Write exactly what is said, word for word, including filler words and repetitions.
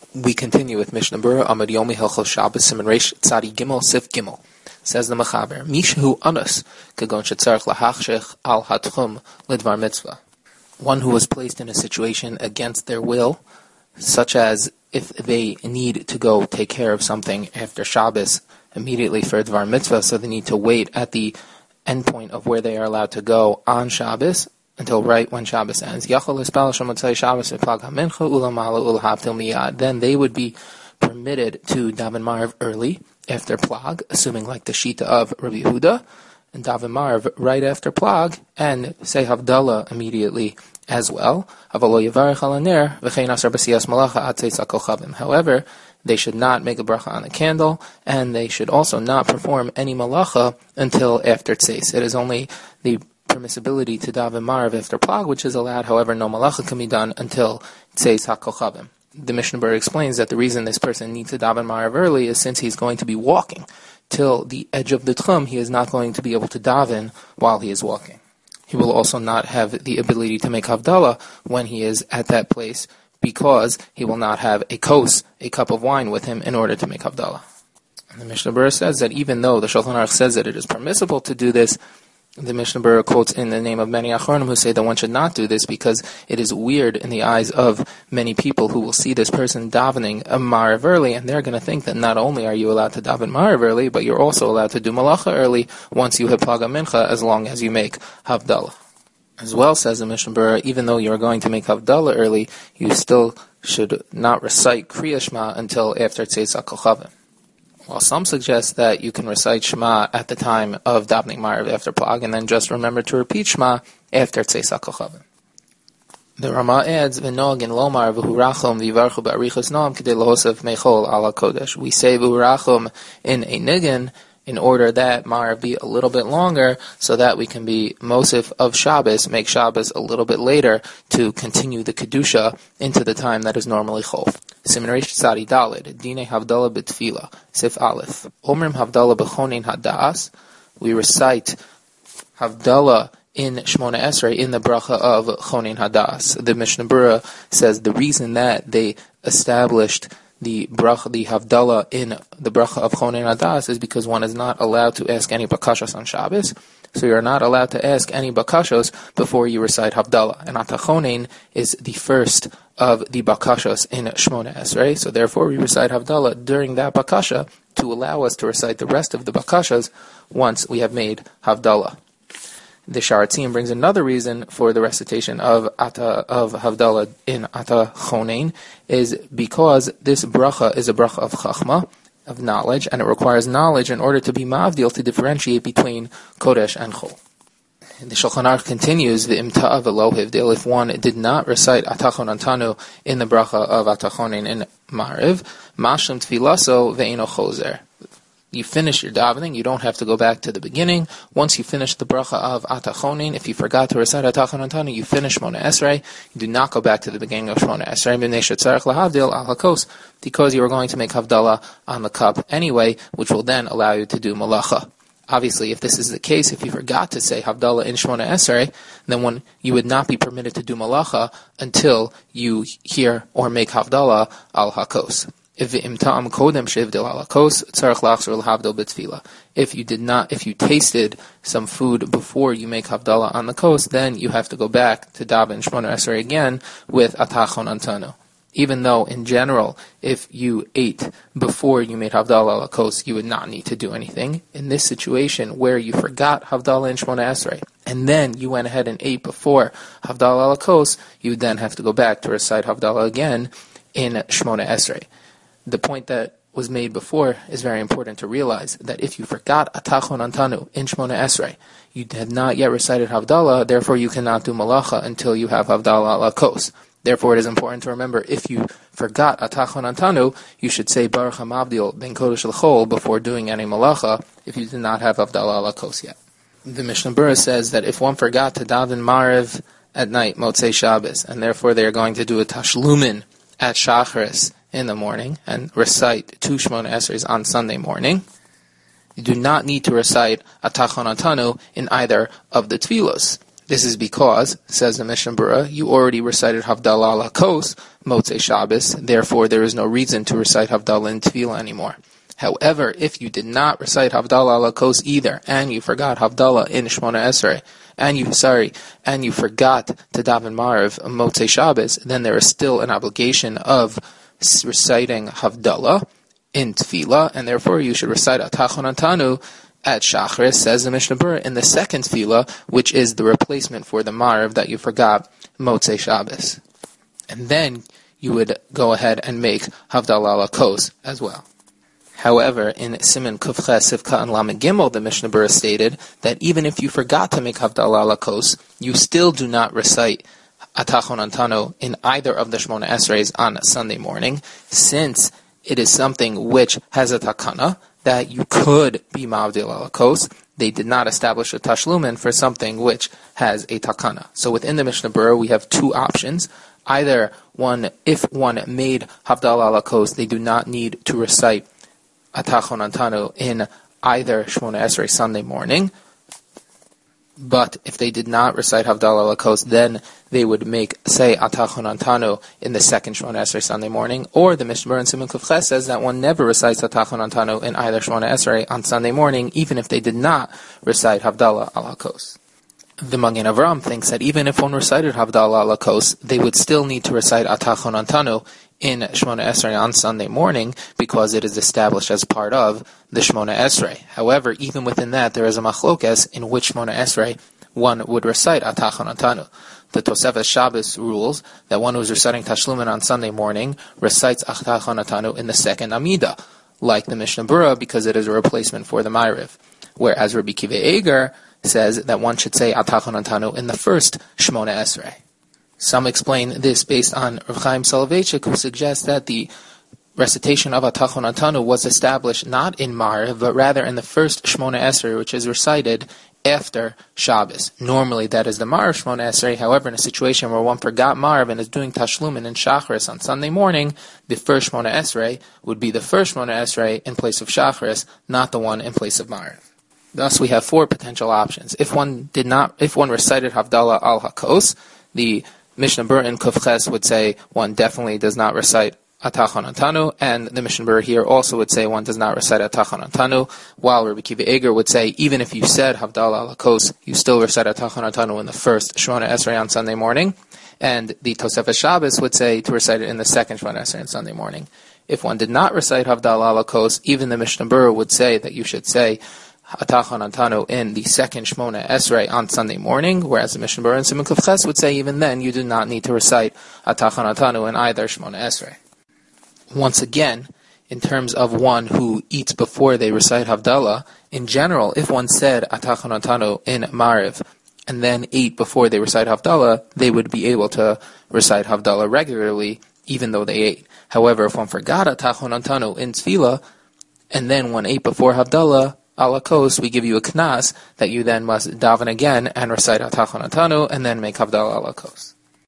We continue with Mishnah Berurah Amud Yomi Hilchos Shabbos Siman Reish Tzadi Gimel Sif Gimel. Says the Mechaber, Mishu Anas Kagon Shetzarech Lahachshech Al Hatchum Lidvar Mitzvah. One who was placed in a situation against their will, such as if they need to go take care of something after Shabbos immediately for Dvar Mitzvah, so they need to wait at the endpoint of where they are allowed to go on Shabbos until right when Shabbos ends. Then they would be permitted to daven Marv early after Plag, assuming like the Shita of Rabbi Yehuda, and daven Marv right after Plag, and say Havdalah immediately as well. However, they should not make a bracha on the candle, and they should also not perform any malacha until after Tzeis. It is only the permissibility to daven Marv after Plag which is allowed. However, no malacha can be done until Tzeis HaKochavim. The Mishnah Berurah explains that the reason this person needs to daven Marv early is since he's going to be walking till the edge of the Tchum. He is not going to be able to daven while he is walking. He will also not have the ability to make Havdalah when he is at that place, because he will not have a kos, a cup of wine with him in order to make Havdalah. And the Mishnah Berurah says that even though the Shulchan Aruch says that it is permissible to do this, the Mishnah Berurah quotes in the name of many Achronim who say that one should not do this because it is weird in the eyes of many people who will see this person davening a Ma'ariv early, and they're going to think that not only are you allowed to daven Ma'ariv early, but you're also allowed to do Malacha early once you have Plaga Mincha, as long as you make Havdalah. As well, says the Mishnah Berurah, even though you're going to make Havdalah early, you still should not recite Kriya Shema until after Tzeis HaKochavim. While some suggest that you can recite Shema at the time of davening Ma'ariv after Plag, and then just remember to repeat Shema after Tzeis HaKochavim. The Rama adds, "V'nog in lomar v'hurachom v'yivarchu ba'arichos noam k'dei lohosef mechol ala kodesh." We say v'hurachom in a niggin in order that Ma'ariv be a little bit longer, so that we can be Mosif of Shabbos, make Shabbos a little bit later to continue the Kedusha into the time that is normally Chol. Siman Reish Tzadi Daled, Dine Havdalah B'Tfila, Sif Aleph. Omrim Havdalah B'chonin Hadas. We recite Havdalah in Shmona Esrei, in the bracha of Chonin Hadas. The Mishnah Berurah says the reason that they established the bracha, the Havdalah in the bracha of Chonin Hadas is because one is not allowed to ask any bakashos on Shabbos. So you are not allowed to ask any bakashos before you recite Havdalah. And Atachonin is the first of the bakashos in Shmona Esrei. So therefore we recite Havdalah during that bakasha to allow us to recite the rest of the bakashos once we have made Havdalah. The Sharatzim brings another reason for the recitation of Ata of Havdalah in Atachonin is because this bracha is a bracha of Chachma, of knowledge, and it requires knowledge in order to be mavdil, to differentiate between Kodesh and Chol. The Shulchan Aruch continues, the imta'a v'lo hivdil, if one did not recite Atachon Antanu in the bracha of Atachonin in Ma'ariv, mashlim tfilaso ve'eno chozer. You finish your davening, you don't have to go back to the beginning. Once you finish the bracha of Atachonin, if you forgot to recite Atachon Antanu, you finish Shmona Esrei. You do not go back to the beginning of Shmona Esrei, because you are going to make Havdalah on the cup anyway, which will then allow you to do Malacha. Obviously, if this is the case, if you forgot to say Havdalah in Shmona Esrei, then one, you would not be permitted to do Malacha until you hear or make Havdalah al Hakos. If you did not, if you tasted some food before you make Havdalah on the kos, then you have to go back to daven Shmona Esrei again with Atachon Antanu. Even though, in general, if you ate before you made Havdalah al kos, you would not need to do anything. In this situation, where you forgot Havdalah in Shmona Esrei, and then you went ahead and ate before Havdalah al kos, you would then have to go back to recite Havdalah again in Shmona Esrei. The point that was made before is very important to realize, that if you forgot Atachon Antanu in Shmona Esrei, you had not yet recited Havdalah, therefore you cannot do Malacha until you have Havdalah ala Kos. Therefore it is important to remember, if you forgot Atachon Antanu, you should say Baruch HaMavdil Ben Kodesh L'Chol before doing any Malacha, if you did not have Havdalah ala Kos yet. The Mishnah Berurah says that if one forgot to daven Ma'ariv at night, Motzei Shabbos, and therefore they are going to do a Tashlumin at Shacharis in the morning and recite two Shmona Esreis on Sunday morning, you do not need to recite Atachon Antanu in either of the Tfilos. This is because, says the Mishnah Berurah, you already recited Havdalah ala Kos, Motzei Shabbos, therefore there is no reason to recite Havdalah in Tefillah anymore. However, if you did not recite Havdalah ala Kos either, and you forgot Havdalah in Shmona Esrei, and you, sorry, and you forgot to daven Marav Motzei Shabbos, then there is still an obligation of reciting Havdalah in Tefillah, and therefore you should recite Atachon Antanu at Shachris, says the Mishnah Berurah, in the second Tefillah, which is the replacement for the Marav that you forgot Motzei Shabbos. And then you would go ahead and make Havdalah ala Kos as well. However, in Siman Kufches Sivka and Lamed Gimel, the Mishnah Berurah stated that even if you forgot to make Havdalah ala Kos, you still do not recite Atachon Antanu in either of the Shmona Esreis on Sunday morning, since it is something which has a takana, that you could be Mavdil ala Kos. They did not establish a tashlumin for something which has a takana. So within the Mishnah Berurah, we have two options. Either one, if one made Havdalah ala Kos, they do not need to recite Atachon Antanu in either Shmona Esrei Sunday morning. But if they did not recite Havdalah ala Kos, then they would make, say, Atachon Antanu in the second Shmona Esrei Sunday morning. Or the Mishnah Berurah in Siman Kufches says that one never recites Atachon Antanu in either Shmona Esrei on Sunday morning, even if they did not recite Havdalah ala Kos. The Magen Avraham thinks that even if one recited Havdalah ala Kos, they would still need to recite Atachon Antanu in Shmona Esrei on Sunday morning, because it is established as part of the Shmona Esrei. However, even within that, there is a machlokes in which Shmona Esrei one would recite Atachon Antanu. The Tosefes Shabbos rules that one who is reciting Tashlumin on Sunday morning recites Atachon Antanu in the second Amida, like the Mishnah Berurah, because it is a replacement for the Ma'ariv. Whereas Rabbi Kiva Eger says that one should say Atachon Antanu in the first Shmona Esrei. Some explain this based on Rav Chaim Soloveitchik, who suggests that the recitation of Atachon Antanu was established not in Ma'ariv, but rather in the first Shmona Esrei, which is recited after Shabbos. Normally that is the Ma'ariv Shmona Esrei. However, in a situation where one forgot Ma'ariv and is doing Tashlumin and Shachris on Sunday morning, the first Shmona Esrei would be the first Shmona Esrei in place of Shachris, not the one in place of Ma'ariv. Thus, we have four potential options. If one did not, if one recited Havdalah al Hakos, the Mishnah Berurah in Kufches would say one definitely does not recite Atachon Antanu, and the Mishnah Berurah here also would say one does not recite Atachon Antanu, while Rabbi Kiva Eger would say even if you said Havdalah al Hakos, you still recite Atachon Antanu in the first Shmona Esrei on Sunday morning, and the Tosefes Shabbos would say to recite it in the second Shmona Esrei on Sunday morning. If one did not recite Havdalah al Hakos, even the Mishnah Berurah would say that you should say Atachon Antanu in the second Shmona Esrei on Sunday morning, whereas the Mishnah Berurah in Siman Kufches would say even then you do not need to recite Atachon Antanu in either Shmona Esrei. Once again, in terms of one who eats before they recite Havdalah, in general, if one said Atachon Antanu in Ma'ariv and then ate before they recite Havdalah, they would be able to recite Havdalah regularly, even though they ate. However, if one forgot Atachon Antanu in Tefillah and then one ate before Havdalah ala Kos, we give you a knas that you then must daven again and recite Atachon Antanu and then make Havdalah ala Kos.